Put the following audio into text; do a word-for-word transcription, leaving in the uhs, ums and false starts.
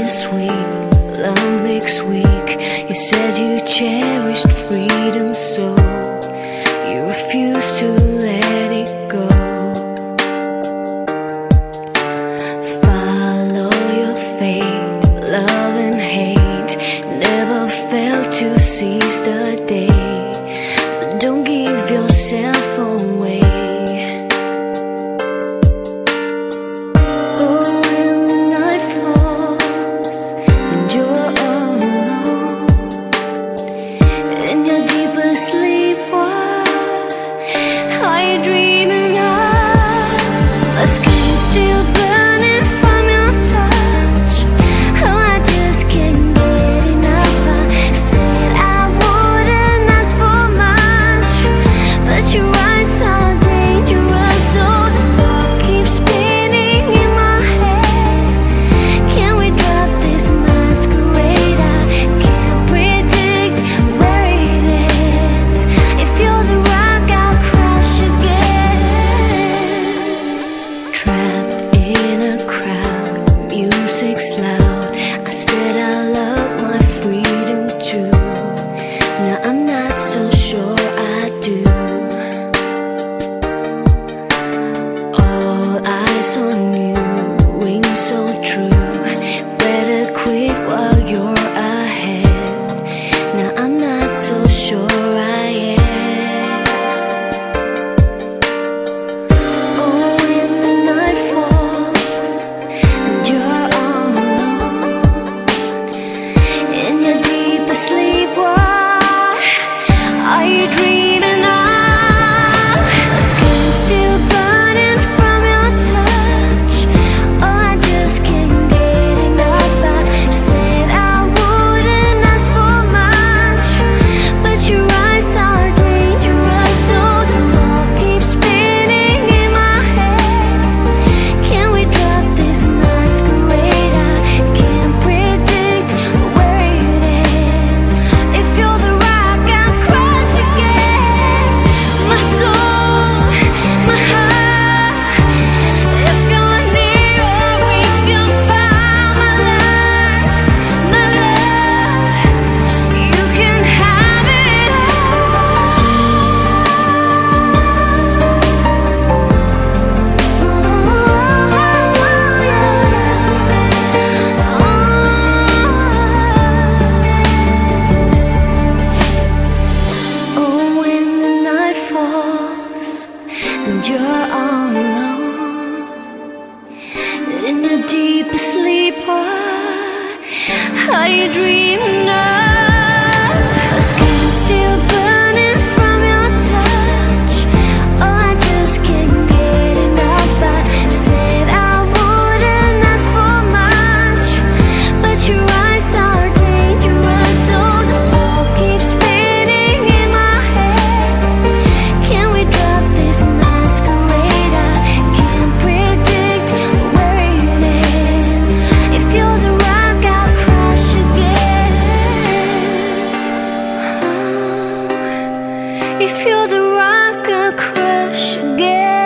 sweet, love makes weak. You said you cherished freedom, so you refused to let it go. Follow your fate, love and hate. Never failed to seize the day, but don't give yourself away. Sleep, what are you dreaming of? My skin still burning from your touch. Oh, I just can't get enough. I said I wouldn't ask for much, but your eyes are dangerous, so the thought keeps spinning in my head. Can we drop this masquerade? I can't predict where it is. If you're the rock, I'll crash again. Trapped in a crowd, music's loud. I said I love my freedom too. Now I'm not so sure I do. All eyes on you, wings so true. Better quit while you're ahead. Now I'm not so sure I am. And you're all alone in your deepest sleep. What are you dreaming of? My skin still burning from your touch. Oh, I just can't get enough. I said I wouldn't ask for much, but your eyes are dangerous, so the thought keeps spinning in my head. Can we drop this masquerade? I can't predict where it ends. If you're the rock, I'll crash again. Oh, if you're the rock, I'll crash again.